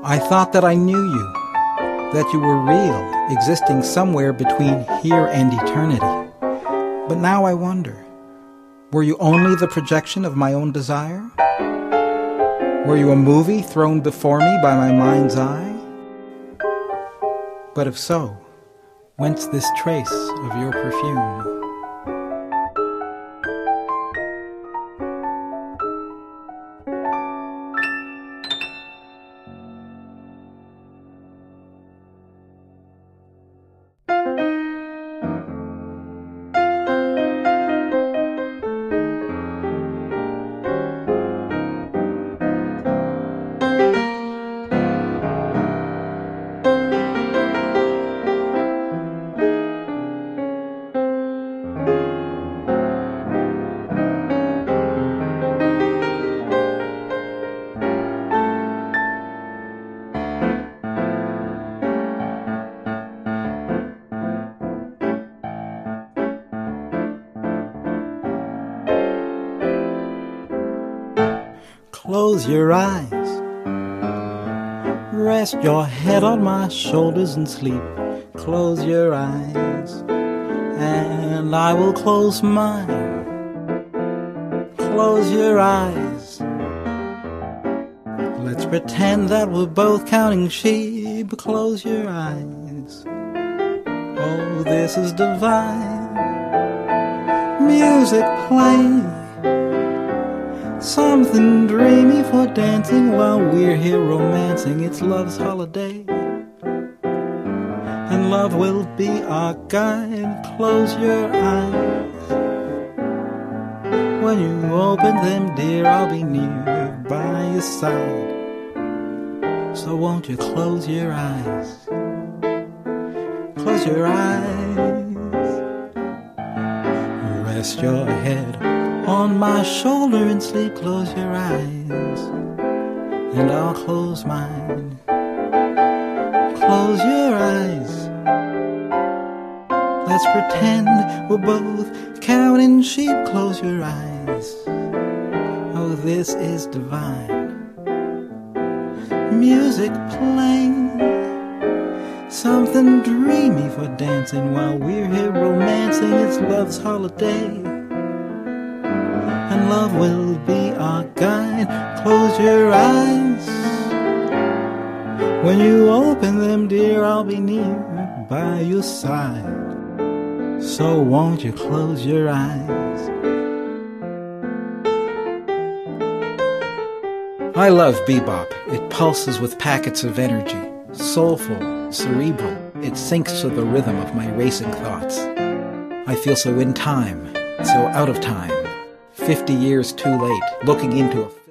I thought that I knew you, that you were real, existing somewhere between here and eternity. But now I wonder, were you only the projection of my own desire? Were you a movie thrown before me by my mind's eye? But if so, whence this trace of your perfume? Close your eyes, rest your head on my shoulders and sleep. Close your eyes, and I will close mine. Close your eyes, let's pretend that we're both counting sheep. Close your eyes, oh, this is divine. Music playing, something dreamy for dancing while we're here romancing. It's love's holiday, and love will be our guide. Close your eyes, when you open them, dear, I'll be near by your side. So won't you close your eyes? Close your eyes, rest your head on my shoulder and sleep. Close your eyes, and I'll close mine. Close your eyes, let's pretend we're both counting sheep. Close your eyes, oh, this is divine. Music playing, something dreamy for dancing while we're here romancing. It's love's holiday, and love will be our guide. Close your eyes, when you open them, dear, I'll be near by your side. So won't you close your eyes? I love bebop. It pulses with packets of energy, soulful, cerebral. It syncs to the rhythm of my racing thoughts. I feel so in time, so out of time. 50 years too late, looking into a